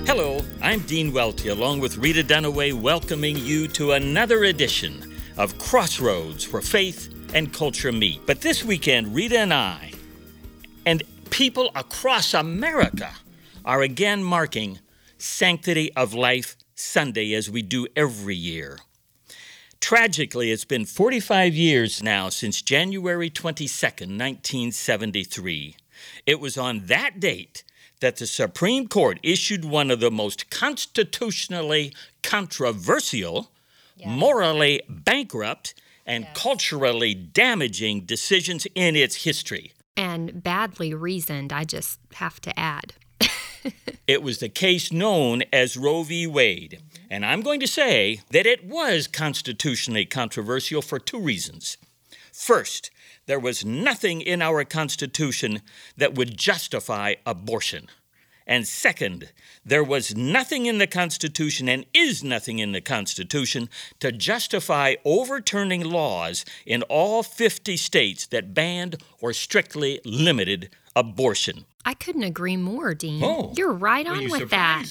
Hello, I'm Dean Welty, along with Rita Dunaway, welcoming you to another edition of Crossroads, where faith and culture meet. But this weekend, Rita and I, and people across America, are again marking Sanctity of Life Sunday, as we do every year. Tragically, it's been 45 years now since January 22nd, 1973. It was on that date that the Supreme Court issued one of the most constitutionally controversial, morally bankrupt, and culturally damaging decisions in its history. And badly reasoned, I just have to add. It was the case known as Roe v. Wade. And I'm going to say that it was constitutionally controversial for two reasons. First, there was nothing in our Constitution that would justify abortion. And second, there was nothing in the Constitution and is nothing in the Constitution to justify overturning laws in all 50 states that banned or strictly limited abortion. I couldn't agree more, Dean. Oh, You're right on with that.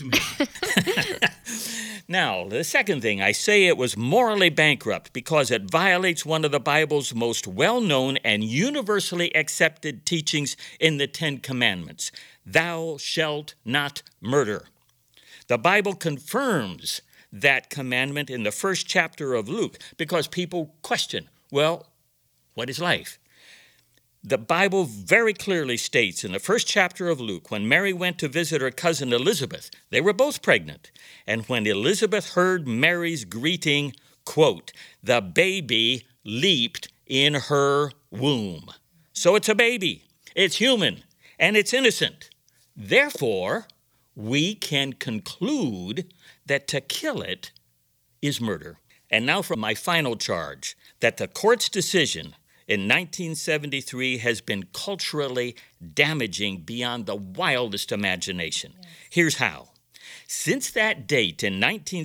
Now, the second thing, I say it was morally bankrupt because it violates one of the Bible's most well-known and universally accepted teachings in the Ten Commandments. Thou shalt not murder. The Bible confirms that commandment in the first chapter of Luke because people question, well, what is life? The Bible very clearly states in the first chapter of Luke, when Mary went to visit her cousin Elizabeth, they were both pregnant. And when Elizabeth heard Mary's greeting, quote, the baby leaped in her womb. So it's a baby, it's human, and it's innocent. Therefore, we can conclude that to kill it is murder. And now for my final charge, that the court's decision in 1973 has been culturally damaging beyond the wildest imagination. Yes. Here's how. Since that date in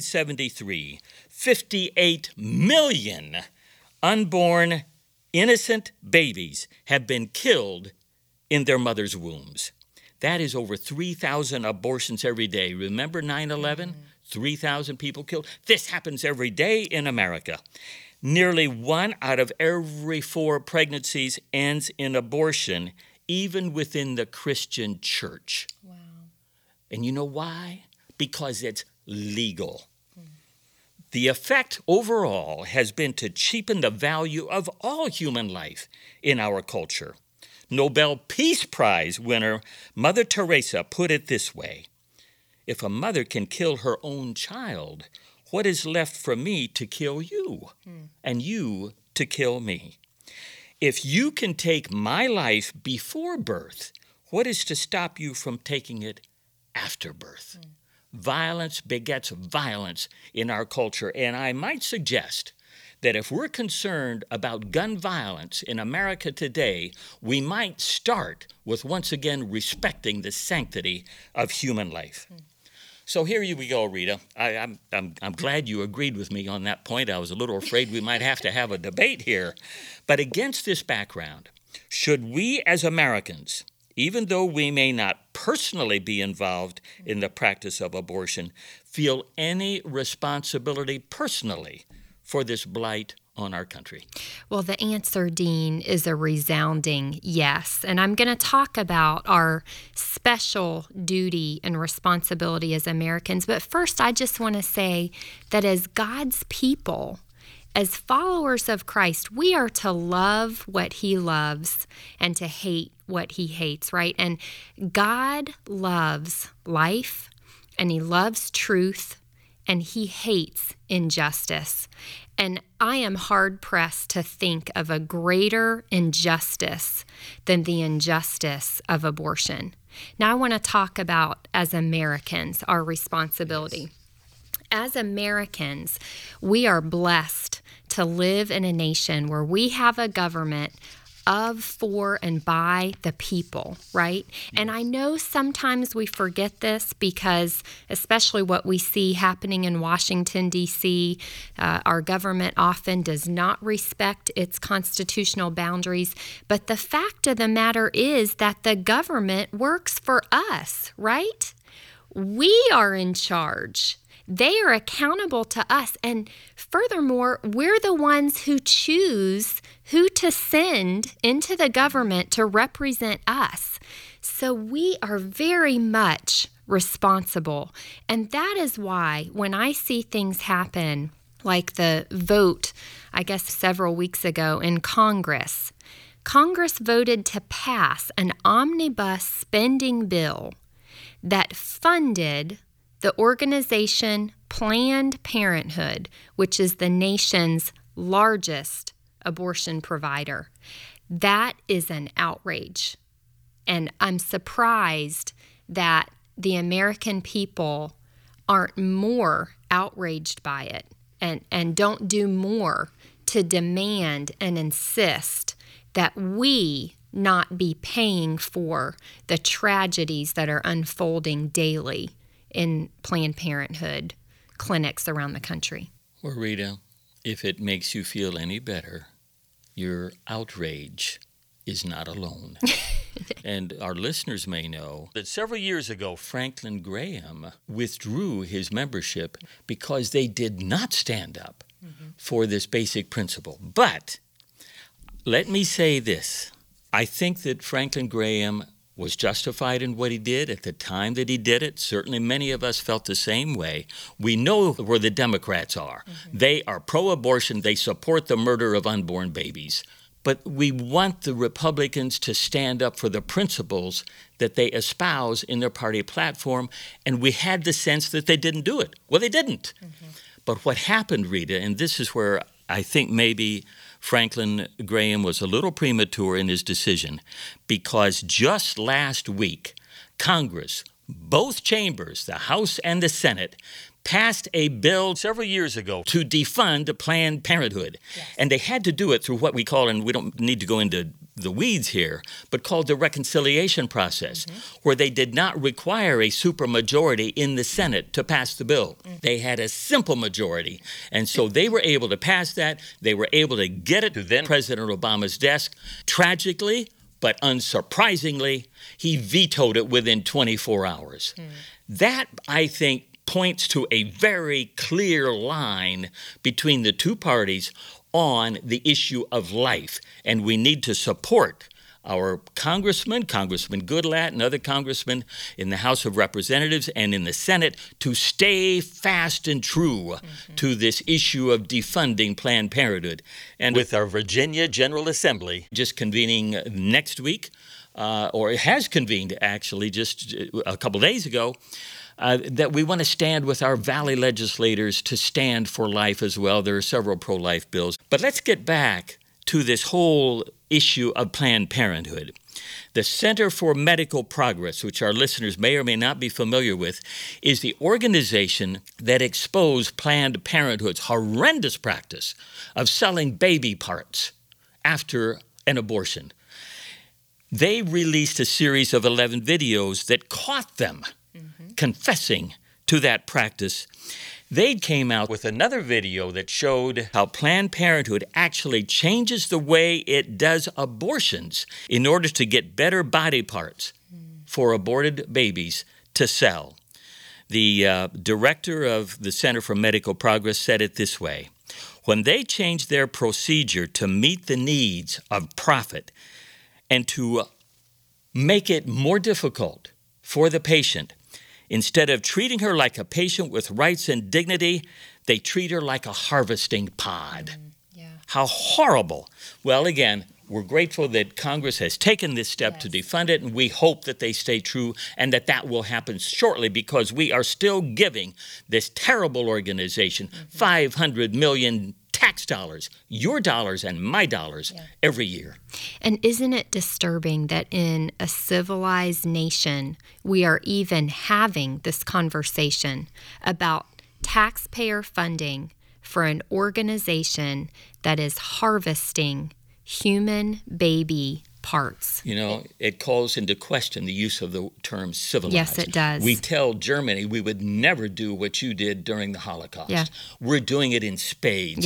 1973, 58 million unborn innocent babies have been killed in their mother's wombs. That is over 3,000 abortions every day. Remember 9/11? 3,000 people killed. This happens every day in America. Nearly 1 out of every 4 pregnancies ends in abortion, even within the Christian church. Wow. And you know why? Because it's legal. The effect overall has been to cheapen the value of all human life in our culture. Nobel Peace Prize winner Mother Teresa put it this way: if a mother can kill her own child, what is left for me to kill you, and you to kill me? If you can take my life before birth, what is to stop you from taking it after birth? Violence begets violence in our culture, and I might suggest that if we're concerned about gun violence in America today, we might start with once again respecting the sanctity of human life. So here we go, Rita. I'm glad you agreed with me on that point. I was a little afraid we might have to have a debate here. But against this background, should we as Americans, even though we may not personally be involved in the practice of abortion, feel any responsibility personally for this blight on our country? Well, the answer, Dean, is a resounding yes. And I'm going to talk about our special duty and responsibility as Americans. But first, I just want to say that as God's people, as followers of Christ, we are to love what He loves and to hate what He hates, right? And God loves life, and He loves truth, and He hates injustice. And I am hard-pressed to think of a greater injustice than the injustice of abortion. Now I want to talk about, as Americans, our responsibility. As Americans, we are blessed to live in a nation where we have a government of, for, and by the people, right? And I know sometimes we forget this because, especially what we see happening in Washington, D.C., our government often does not respect its constitutional boundaries. But the fact of the matter is that the government works for us, right? We are in charge. They are accountable to us. And furthermore, we're the ones who choose who to send into the government to represent us. So we are very much responsible. And that is why when I see things happen, like the vote, I guess several weeks ago in Congress voted to pass an omnibus spending bill that funded the organization Planned Parenthood, which is the nation's largest abortion provider. That is an outrage. And I'm surprised that the American people aren't more outraged by it and don't do more to demand and insist that we not be paying for the tragedies that are unfolding daily in Planned Parenthood clinics around the country. Well, Rita, if it makes you feel any better, your outrage is not alone. And our listeners may know that several years ago, Franklin Graham withdrew his membership because they did not stand up for this basic principle. But let me say this. I think that Franklin Graham was justified in what he did at the time that he did it. Certainly many of us felt the same way. We know where the Democrats are. They are pro-abortion. They support the murder of unborn babies. But we want the Republicans to stand up for the principles that they espouse in their party platform, and we had the sense that they didn't do it. Well, they didn't. But what happened, Rita, and this is where I think maybe Franklin Graham was a little premature in his decision, because just last week, Congress, both chambers, the House and the Senate, passed a bill several years ago to defund Planned Parenthood. Yes. And they had to do it through what we call, and we don't need to go into the weeds here, but called the reconciliation process, where they did not require a supermajority in the Senate to pass the bill. They had a simple majority. And so they were able to pass that. They were able to get it to then President Obama's desk. Tragically, but unsurprisingly, he vetoed it within 24 hours. That, I think, points to a very clear line between the two parties on the issue of life. And we need to support our Congressman Goodlatte and other congressmen in the House of Representatives and in the Senate to stay fast and true to this issue of defunding Planned Parenthood. And with our Virginia General Assembly just convening next week, or it has convened actually just a couple days ago, that we want to stand with our Valley legislators to stand for life as well. There are several pro-life bills. But let's get back to this whole issue of Planned Parenthood. The Center for Medical Progress, which our listeners may or may not be familiar with, is the organization that exposed Planned Parenthood's horrendous practice of selling baby parts after an abortion. They released a series of 11 videos that caught them confessing to that practice. They came out with another video that showed how Planned Parenthood actually changes the way it does abortions in order to get better body parts for aborted babies to sell. The director of the Center for Medical Progress said it this way: when they changed their procedure to meet the needs of profit and to make it more difficult for the patient, instead of treating her like a patient with rights and dignity, they treat her like a harvesting pod. How horrible. Well, again, we're grateful that Congress has taken this step to defund it, and we hope that they stay true and that that will happen shortly, because we are still giving this terrible organization $500 million tax dollars, your dollars and my dollars, every year. And isn't it disturbing that in a civilized nation, we are even having this conversation about taxpayer funding for an organization that is harvesting human baby parts? You know, it calls into question the use of the term civilized. Yes, it does. We tell Germany we would never do what you did during the Holocaust. We're doing it in spades.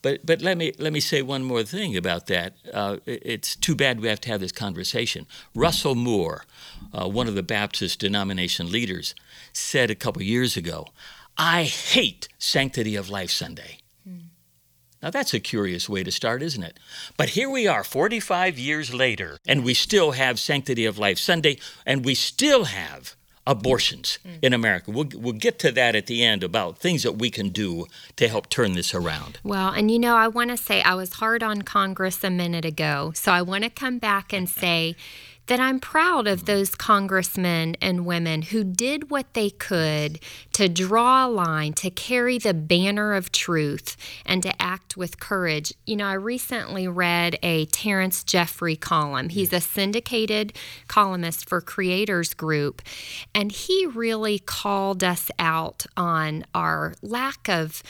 But let me say one more thing about that. It's too bad we have to have this conversation. Russell Moore, one of the Baptist denomination leaders, said a couple years ago, "I hate Sanctity of Life Sunday." Now, that's a curious way to start, isn't it? But here we are, 45 years later, and we still have Sanctity of Life Sunday, and we still have abortions in America. We'll get to that at the end about things that we can do to help turn this around. Well, and I want to say I was hard on Congress a minute ago, so I want to come back and say that I'm proud of those congressmen and women who did what they could to draw a line, to carry the banner of truth, and to act with courage. I recently read a Terrence Jeffrey column. He's a syndicated columnist for Creators Group, and he really called us out on our lack of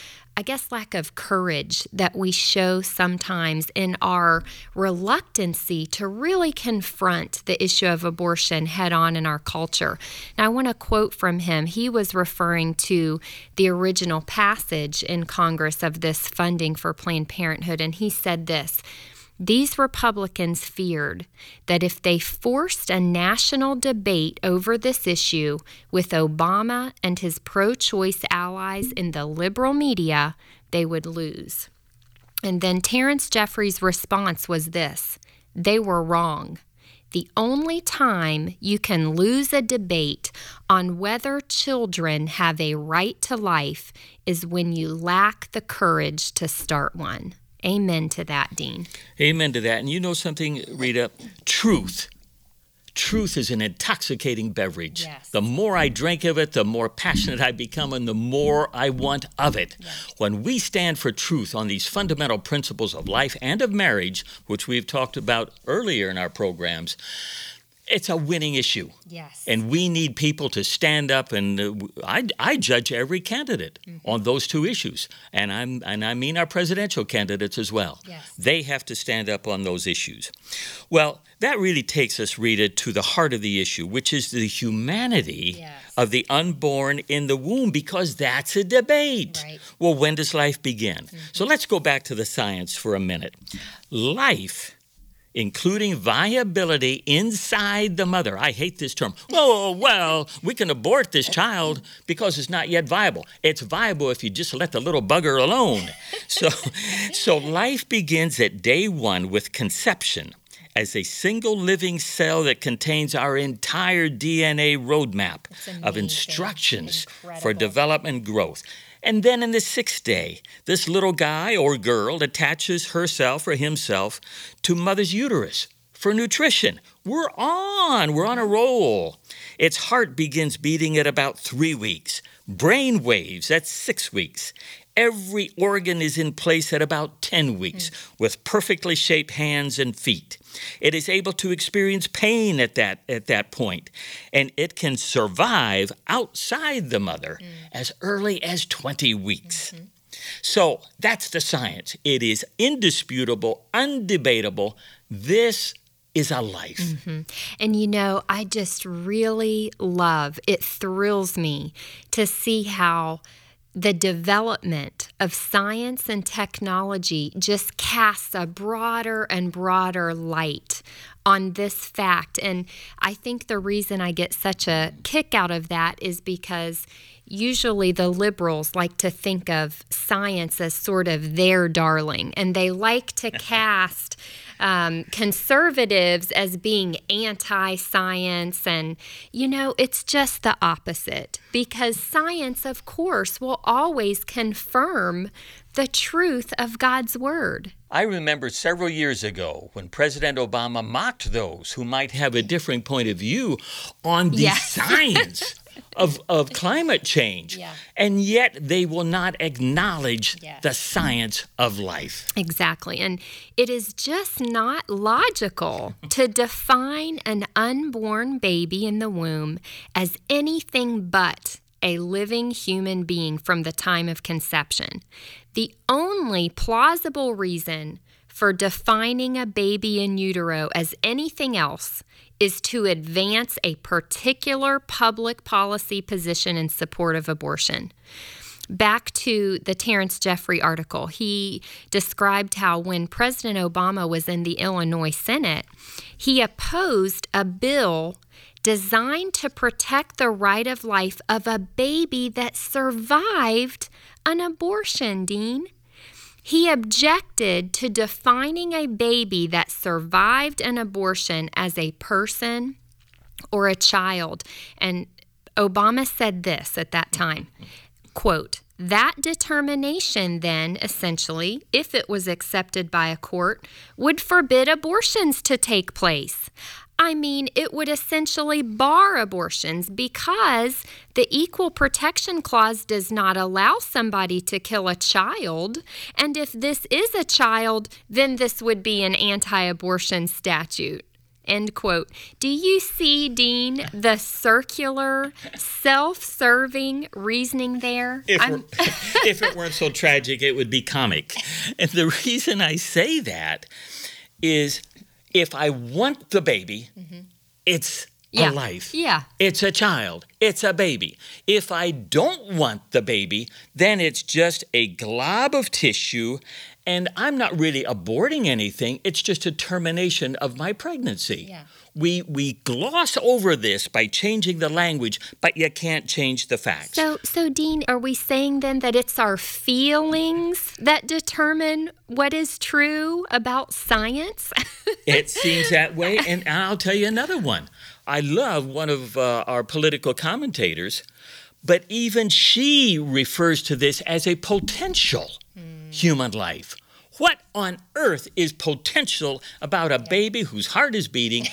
courage that we show sometimes in our reluctancy to really confront the issue of abortion head on in our culture. Now, I want to quote from him. He was referring to the original passage in Congress of this funding for Planned Parenthood, and he said this: "These Republicans feared that if they forced a national debate over this issue with Obama and his pro-choice allies in the liberal media, they would lose." And then Terrence Jeffrey's response was this: "They were wrong. The only time you can lose a debate on whether children have a right to life is when you lack the courage to start one." Amen to that, Dean. Amen to that. And you know something, Rita? Truth is an intoxicating beverage. Yes. The more I drink of it, the more passionate I become, and the more I want of it. Yes. When we stand for truth on these fundamental principles of life and of marriage, which we've talked about earlier in our programs, it's a winning issue. Yes. And we need people to stand up, and I judge every candidate on those two issues. And I mean our presidential candidates as well. Yes. They have to stand up on those issues. Well, that really takes us, Rita, to the heart of the issue, which is the humanity of the unborn in the womb, because that's a debate. Right. Well, when does life begin? So let's go back to the science for a minute. Life, including viability inside the mother. I hate this term. Oh, well, we can abort this child because it's not yet viable. It's viable if you just let the little bugger alone. So life begins at day one with conception as a single living cell that contains our entire DNA roadmap of instructions for development and growth. And then in the sixth day, this little guy or girl attaches herself or himself to mother's uterus for nutrition. We're on a roll. Its heart begins beating at about 3 weeks. Brain waves at 6 weeks. Every organ is in place at about 10 weeks with perfectly shaped hands and feet. It is able to experience pain at that point, and it can survive outside the mother as early as 20 weeks. So that's the science. It is indisputable, undebatable. This is a life. And I just really love, it thrills me to see how the development of science and technology just casts a broader and broader light on this fact. And I think the reason I get such a kick out of that is because usually the liberals like to think of science as sort of their darling, and they like to cast conservatives as being anti-science. And, it's just the opposite, because science, of course, will always confirm the truth of God's Word. I remember several years ago when President Obama mocked those who might have a different point of view on the science of climate change. And yet they will not acknowledge the science of life. Exactly. And it is just not logical to define an unborn baby in the womb as anything but a living human being from the time of conception. The only plausible reason for defining a baby in utero as anything else is to advance a particular public policy position in support of abortion. back to the Terrence Jeffrey article, he described how when President Obama was in the Illinois Senate, he opposed a bill designed to protect the right of life of a baby that survived an abortion, Dean. He objected to defining a baby that survived an abortion as a person or a child. And Obama said this at that time, quote, "That determination then, essentially, if it was accepted by a court, would forbid abortions to take place. I mean, it would essentially bar abortions because the Equal Protection Clause does not allow somebody to kill a child. And if this is a child, then this would be an anti-abortion statute." End quote. Do you see, Dean, the circular, self-serving reasoning there? If it weren't so tragic, it would be comic. And the reason I say that is if I want the baby, it's a life. Yeah. It's a child. It's a baby. If I don't want the baby, then it's just a glob of tissue, and I'm not really aborting anything. It's just a termination of my pregnancy. Yeah. We gloss over this by changing the language, but you can't change the facts. So Dean, are we saying then that it's our feelings that determine what is true about science? It seems that way, and I'll tell you another one. I love one of our political commentators, but even she refers to this as a potential human life. What on earth is potential about a baby whose heart is beating?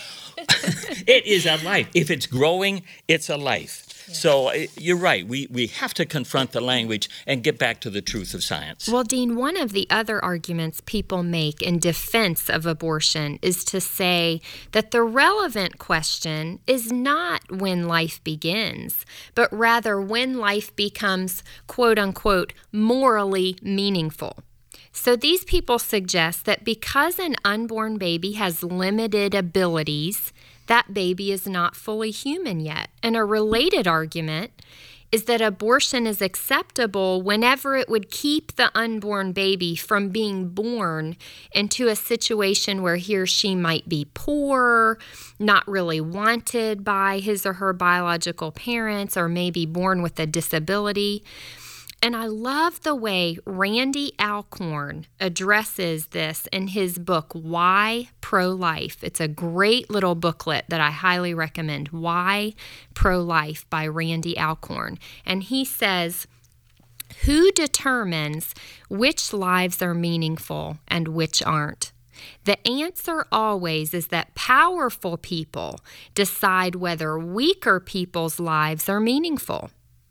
It is a life. If it's growing, it's a life. Yeah. So you're right. We have to confront the language and get back to the truth of science. Well, Dean, one of the other arguments people make in defense of abortion is to say that the relevant question is not when life begins, but rather when life becomes, quote unquote, morally meaningful. So these people suggest that because an unborn baby has limited abilities, that baby is not fully human yet. And a related argument is that abortion is acceptable whenever it would keep the unborn baby from being born into a situation where he or she might be poor, not really wanted by his or her biological parents, or maybe born with a disability. And I love the way Randy Alcorn addresses this in his book, Why Pro-Life. It's a great little booklet that I highly recommend, Why Pro-Life by Randy Alcorn. And he says, "Who determines which lives are meaningful and which aren't? The answer always is that powerful people decide whether weaker people's lives are meaningful."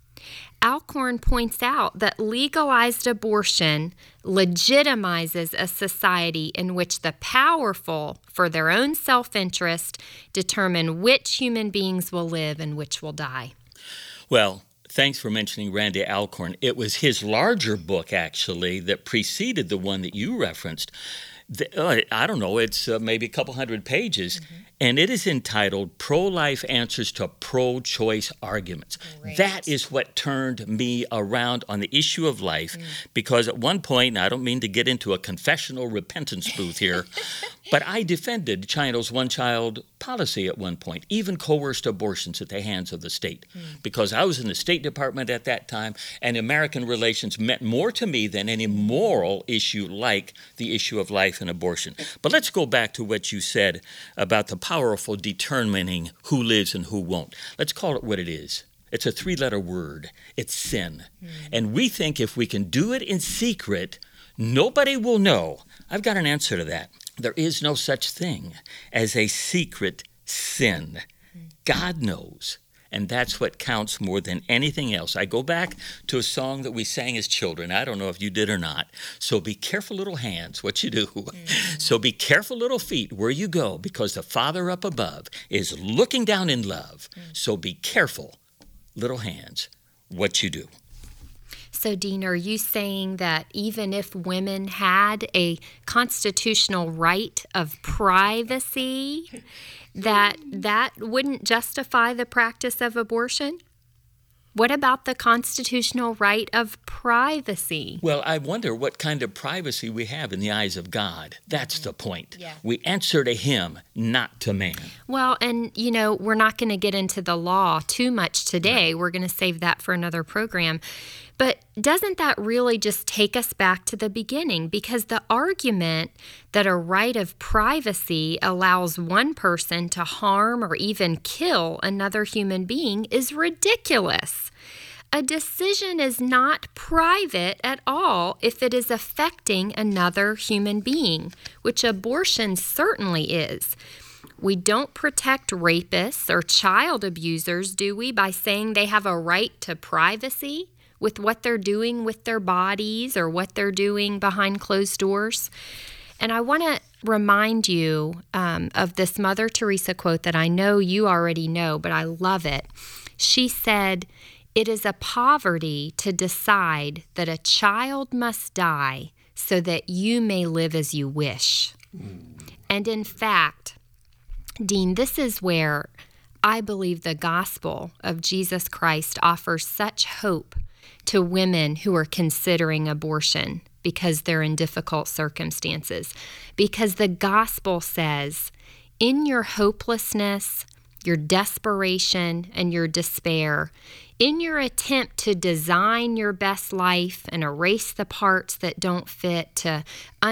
Alcorn points out that legalized abortion legitimizes a society in which the powerful, for their own self-interest, determine which human beings will live and which will die. Well, thanks for mentioning Randy Alcorn. It was his larger book, actually, that preceded the one that you referenced. I don't know, it's maybe a couple hundred pages, and it is entitled Pro-Life Answers to Pro-Choice Arguments. Great. That is what turned me around on the issue of life, because at one point, and I don't mean to get into a confessional repentance booth here, but I defended China's one-child policy at one point, even coerced abortions at the hands of the state, because I was in the State Department at that time, and American relations meant more to me than any moral issue like the issue of life and abortion. But let's go back to what you said about the powerful determining who lives and who won't. Let's call it what it is. It's a 3-letter word. It's sin. And we think if we can do it in secret, nobody will know. I've got an answer to that. There is no such thing as a secret sin. God knows. And that's what counts more than anything else. I go back to a song that we sang as children. I don't know if you did or not. So be careful, little hands, what you do. So be careful, little feet, where you go, because the Father up above is looking down in love. So be careful, little hands, what you do. So, Dean, are you saying that even if women had a constitutional right of privacy, that wouldn't justify the practice of abortion? What about the constitutional right of privacy? Well, I wonder what kind of privacy we have in the eyes of God. That's the point. Yeah. We answer to Him, not to man. Well, and, we're not going to get into the law too much today. We're going to save that for another program. But doesn't that really just take us back to the beginning? Because the argument that a right of privacy allows one person to harm or even kill another human being is ridiculous. A decision is not private at all if it is affecting another human being, which abortion certainly is. We don't protect rapists or child abusers, do we, by saying they have a right to privacy with what they're doing with their bodies or what they're doing behind closed doors? And I want to remind you of this Mother Teresa quote that I know you already know, but I love it. She said, "It is a poverty to decide that a child must die so that you may live as you wish." And in fact, Dean, this is where I believe the gospel of Jesus Christ offers such hope to women who are considering abortion because they're in difficult circumstances. Because the gospel says, in your hopelessness, your desperation, and your despair, in your attempt to design your best life and erase the parts that don't fit, to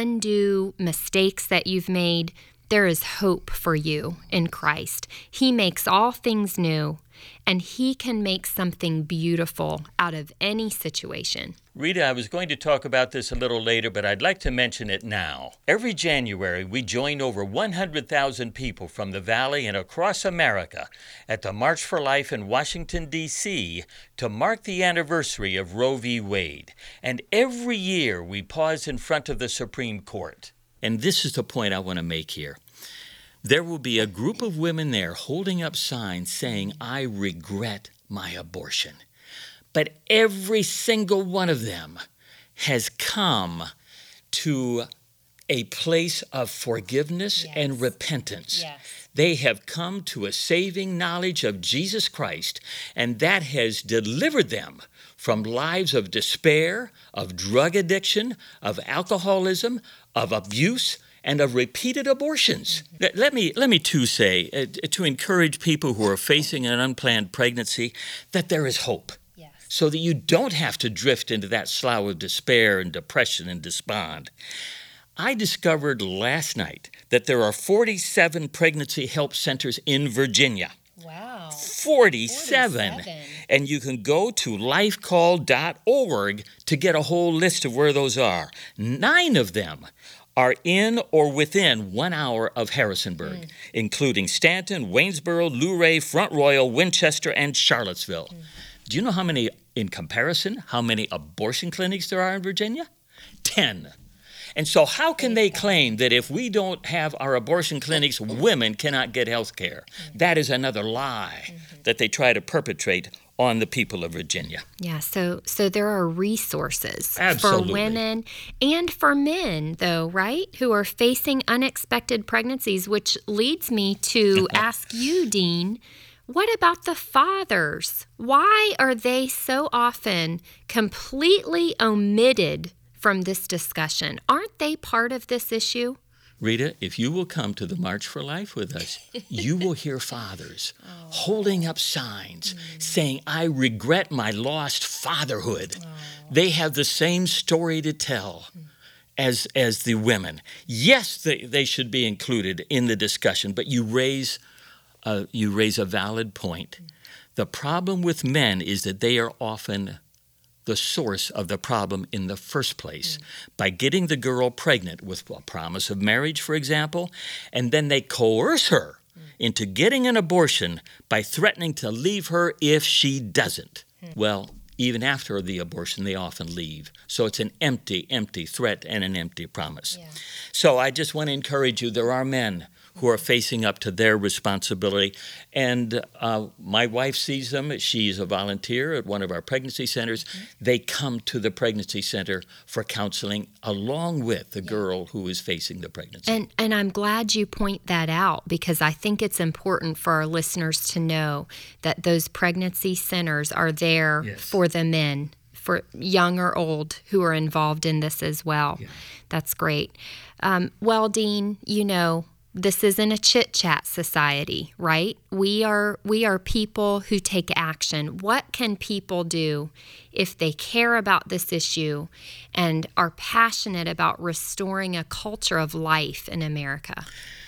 undo mistakes that you've made, there is hope for you in Christ. He makes all things new, and He can make something beautiful out of any situation. Rita, I was going to talk about this a little later, but I'd like to mention it now. Every January, we join over 100,000 people from the Valley and across America at the March for Life in Washington, D.C. to mark the anniversary of Roe v. Wade. And every year, we pause in front of the Supreme Court. And this is the point I want to make here. There will be a group of women there holding up signs saying, "I regret my abortion." But every single one of them has come to a place of forgiveness and repentance. Yes. They have come to a saving knowledge of Jesus Christ, and that has delivered them from lives of despair, of drug addiction, of alcoholism, of abuse, and of repeated abortions. Let me too say, to encourage people who are facing an unplanned pregnancy, that there is hope. Yes. So that you don't have to drift into that slough of despair and depression and despond. I discovered last night that there are 47 pregnancy help centers in Virginia. Wow. 47. And you can go to lifecall.org to get a whole list of where those are. 9 of them are in or within 1 hour of Harrisonburg, including Stanton, Waynesboro, Luray, Front Royal, Winchester, and Charlottesville. Do you know how many abortion clinics there are in Virginia? 10. And so how can they claim that if we don't have our abortion clinics, women cannot get health care? That is another lie that they try to perpetrate on the people of Virginia. Yeah, so there are resources Absolutely. for women and for men, though, right, who are facing unexpected pregnancies, which leads me to ask you, Dean, what about the fathers? Why are they so often completely omitted from this discussion? Aren't they part of this issue? Rita, if you will come to the March for Life with us, you will hear fathers holding up signs saying, "I regret my lost fatherhood." They have the same story to tell as the women. Yes, they should be included in the discussion, but you raise a valid point. The problem with men is that they are often the source of the problem in the first place by getting the girl pregnant with a promise of marriage, for example, and then they coerce her into getting an abortion by threatening to leave her if she doesn't. Well, even after the abortion, they often leave. So it's an empty threat and an empty promise. Yeah. So I just want to encourage you, there are men who are facing up to their responsibility. And my wife sees them. She's a volunteer at one of our pregnancy centers. They come to the pregnancy center for counseling along with the girl who is facing the pregnancy. And I'm glad you point that out, because I think it's important for our listeners to know that those pregnancy centers are there for the men, for young or old, who are involved in this as well. Yeah. That's great. Well, Dean, this isn't a chit-chat society, right? We are people who take action. What can people do if they care about this issue and are passionate about restoring a culture of life in America?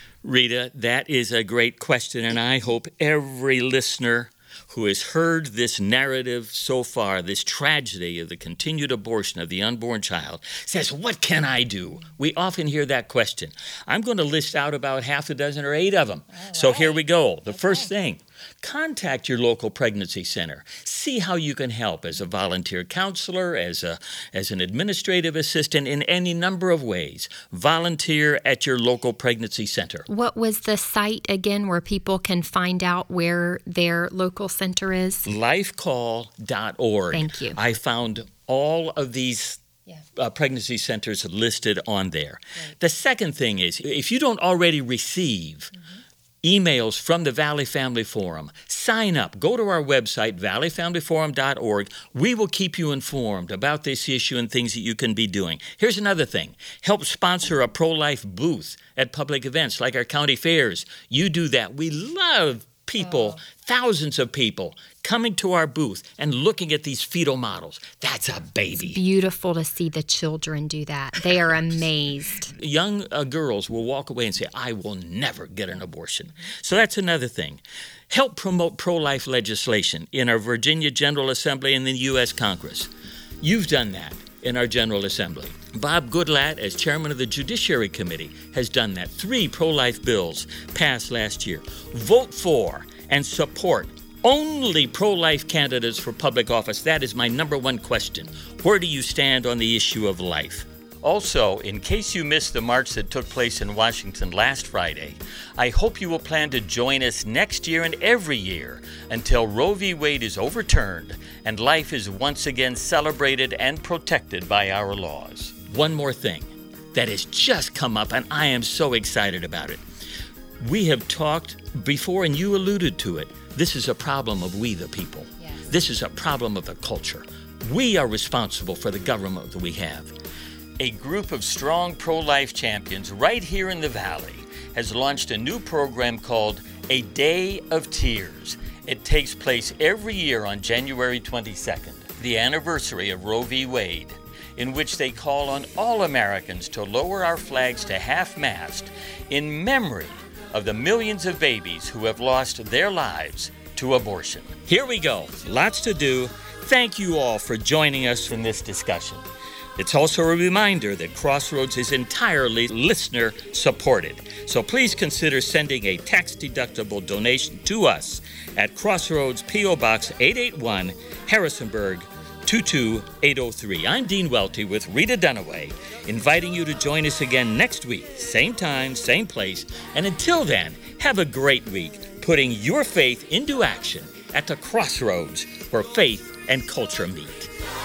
Rita, that is a great question, and I hope every listener who has heard this narrative so far, this tragedy of the continued abortion of the unborn child, says, what can I do? We often hear that question. I'm going to list out about half a dozen or 8 of them. Right. So here we go. The first thing, contact your local pregnancy center. See how you can help as a volunteer counselor, as an administrative assistant, in any number of ways. Volunteer at your local pregnancy center. What was the site again where people can find out where their local center is? Lifecall.org. Thank you. I found all of these pregnancy centers listed on there. Right. The second thing is, if you don't already receive emails from the Valley Family Forum, sign up. Go to our website, valleyfamilyforum.org. We will keep you informed about this issue and things that you can be doing. Here's another thing. Help sponsor a pro-life booth at public events like our county fairs. You do that. We love people, thousands of people, coming to our booth and looking at these fetal models. That's a baby. It's beautiful to see the children do that. They are amazed. Young girls will walk away and say, I will never get an abortion. So that's another thing. Help promote pro-life legislation in our Virginia General Assembly and the U.S. Congress. You've done that in our General Assembly. Bob Goodlatte, as chairman of the Judiciary Committee, has done that. 3 pro-life bills passed last year. Vote for and support only pro-life candidates for public office. That is my number one question. Where do you stand on the issue of life? Also, in case you missed the march that took place in Washington last Friday, I hope you will plan to join us next year and every year until Roe v. Wade is overturned and life is once again celebrated and protected by our laws. One more thing that has just come up, and I am so excited about it. We have talked before, and you alluded to it. This is a problem of we the people. Yes. This is a problem of the culture. We are responsible for the government that we have. A group of strong pro-life champions right here in the Valley has launched a new program called A Day of Tears. It takes place every year on January 22nd, the anniversary of Roe v. Wade, in which they call on all Americans to lower our flags to half-mast in memory of the millions of babies who have lost their lives to abortion. Here we go. Lots to do. Thank you all for joining us in this discussion. It's also a reminder that Crossroads is entirely listener-supported. So please consider sending a tax-deductible donation to us at Crossroads, P.O. Box 881, Harrisonburg, 22803. I'm Dean Welty with Rita Dunaway, inviting you to join us again next week, same time, same place. And until then, have a great week, putting your faith into action at the crossroads where faith and culture meet.